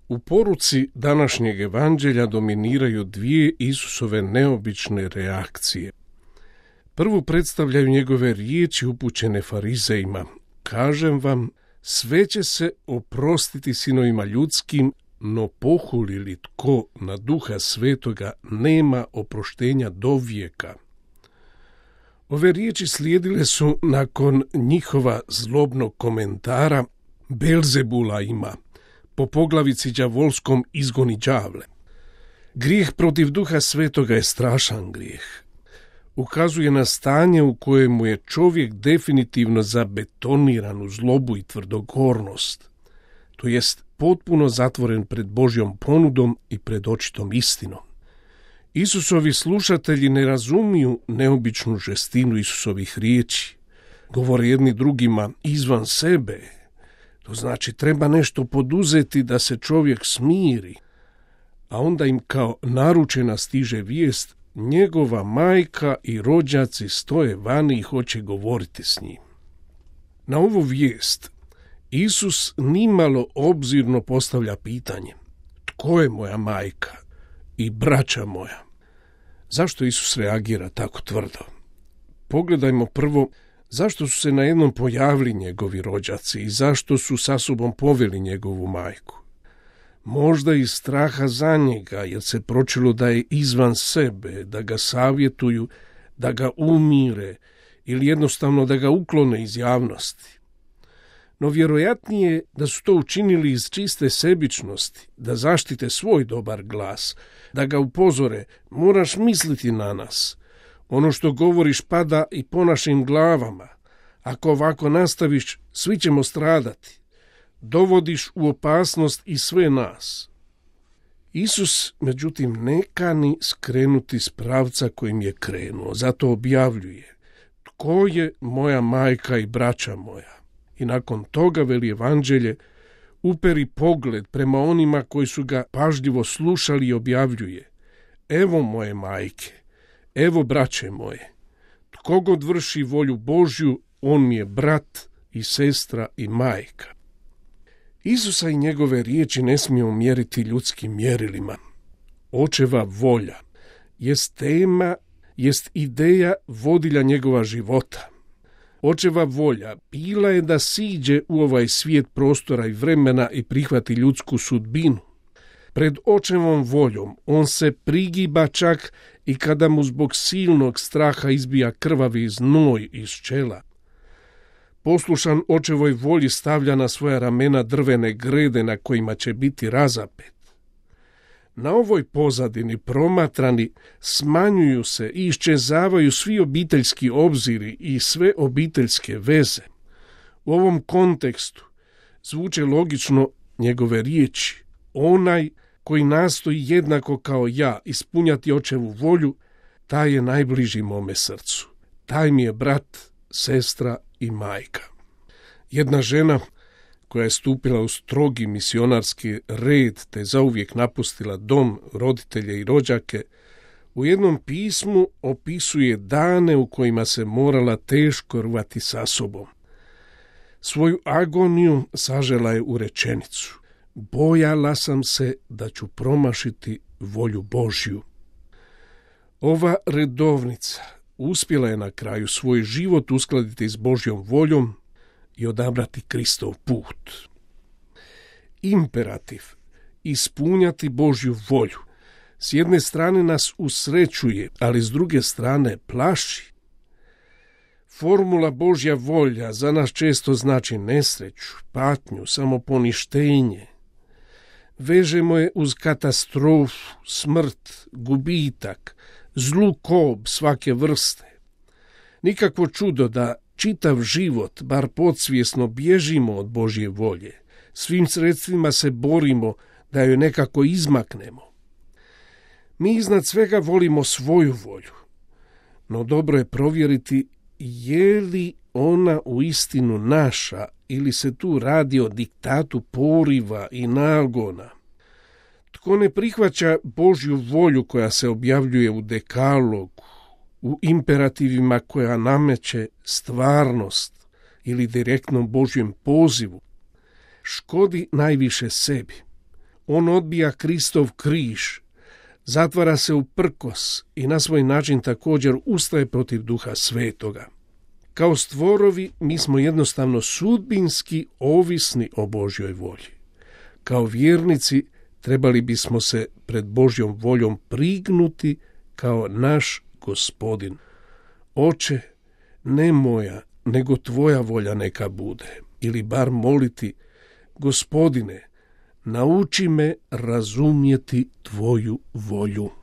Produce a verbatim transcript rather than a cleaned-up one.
U poruci današnjeg evanđelja dominiraju dvije Isusove neobične reakcije. Prvu predstavljaju njegove riječi upućene farizejima. Kažem vam, sve će se oprostiti sinovima ljudskim, no pohuli li tko na Duha Svetoga nema oproštenja do vijeka. Ove riječi slijedile su nakon njihova zlobnog komentara Belzebula ima, po poglavici đavolskom izgoni đavle. Grijeh protiv Duha Svetoga je strašan grijeh. Ukazuje na stanje u kojemu je čovjek definitivno zabetoniran u zlobu i tvrdogornost, to jest potpuno zatvoren pred Božjom ponudom i pred očitom istinom. Isusovi slušatelji ne razumiju neobičnu žestinu Isusovih riječi. Govore jedni drugima izvan sebe. To znači treba nešto poduzeti da se čovjek smiri. A onda im kao naručena stiže vijest, njegova majka i rođaci stoje vani i hoće govoriti s njim. Na ovu vijest Isus nimalo obzirno postavlja pitanje: tko je moja majka i braća moja? Zašto Isus reagira tako tvrdo? Pogledajmo prvo zašto su se najednom pojavili njegovi rođaci i zašto su sa sobom poveli njegovu majku. Možda iz straha za njega, jer se pročilo da je izvan sebe, da ga savjetuju, da ga umire ili jednostavno da ga uklone iz javnosti. No vjerojatnije je da su to učinili iz čiste sebičnosti, da zaštite svoj dobar glas, da ga upozore: moraš misliti na nas. Ono što govoriš pada i po našim glavama. Ako ovako nastaviš, svi ćemo stradati. Dovodiš u opasnost i sve nas. Isus, međutim, ne kani skrenuti s pravca kojim je krenuo, zato objavljuje: tko je moja majka i braća moja? I nakon toga, veli evanđelje, uperi pogled prema onima koji su ga pažljivo slušali i objavljuje: evo moje majke, evo braće moje. Tko god vrši volju Božju, on mi je brat i sestra i majka. Isusa i njegove riječi ne smijemo mjeriti ljudskim mjerilima. Očeva volja jest tema, jest ideja vodilja njegova života. Očeva volja bila je da siđe u ovaj svijet prostora i vremena i prihvati ljudsku sudbinu. Pred očevom voljom on se prigiba čak i kada mu zbog silnog straha izbija krvavi znoj iz čela. Poslušan očevoj volji stavlja na svoja ramena drvene grede na kojima će biti razapet. Na ovoj pozadini promatrani smanjuju se i iščezavaju svi obiteljski obziri i sve obiteljske veze. U ovom kontekstu zvuče logično njegove riječi: onaj koji nastoji jednako kao ja ispunjati očevu volju, taj je najbliži mome srcu. Taj mi je brat, sestra i majka. Jedna žena koja je stupila u strogi misionarski red te zauvijek napustila dom, roditelje i rođake, u jednom pismu opisuje dane u kojima se morala teško rvati sa sobom. Svoju agoniju sažela je u rečenicu: bojala sam se da ću promašiti volju Božju. Ova redovnica uspjela je na kraju svoj život uskladiti s Božjom voljom i odabrati Kristov put. Imperativ ispunjati Božju volju s jedne strane nas usrećuje, ali s druge strane plaši. Formula Božja volja za nas često znači nesreću, patnju, samoponištenje. Vežemo je uz katastrofu, smrt, gubitak, zlu kob svake vrste. Nikakvo čudo da čitav život, bar podsvjesno, bježimo od Božje volje. Svim sredstvima se borimo da joj nekako izmaknemo. Mi iznad svega volimo svoju volju, no dobro je provjeriti je li ona uistinu naša ili se tu radi o diktatu poriva i nagona. Tko ne prihvaća Božju volju koja se objavljuje u dekalogu, u imperativima koja nameće stvarnost ili direktnom Božjem pozivu, škodi najviše sebi. On odbija Kristov križ, zatvara se u prkos i na svoj način također ustaje protiv Duha Svetoga. Kao stvorovi mi smo jednostavno sudbinski ovisni o Božjoj volji. Kao vjernici trebali bismo se pred Božjom voljom prignuti kao naš Gospodin. Oče, ne moja, nego tvoja volja neka bude. Ili bar moliti, Gospodine, nauči me razumjeti tvoju volju.